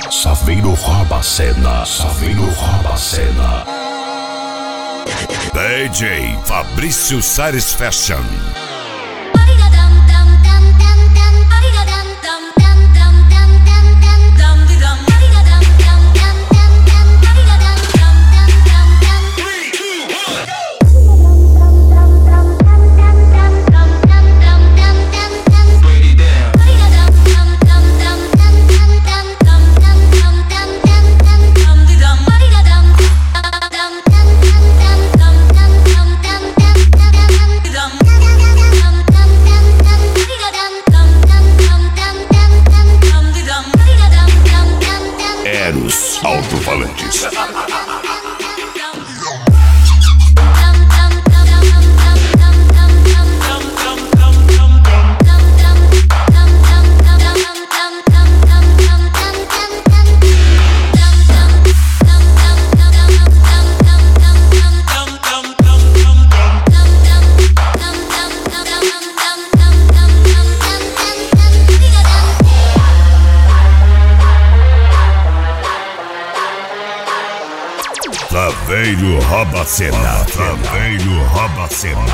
Saveiro rouba a cena, Saveiro rouba a cena. DJ Fabrício Sares Fashion. Eros Alto-Falantes. Saveiro rouba a cena, Saveiro rouba a cena.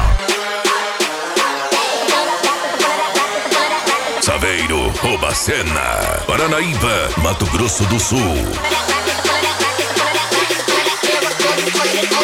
Saveiro rouba a cena. Paranaíba, Mato Grosso do Sul.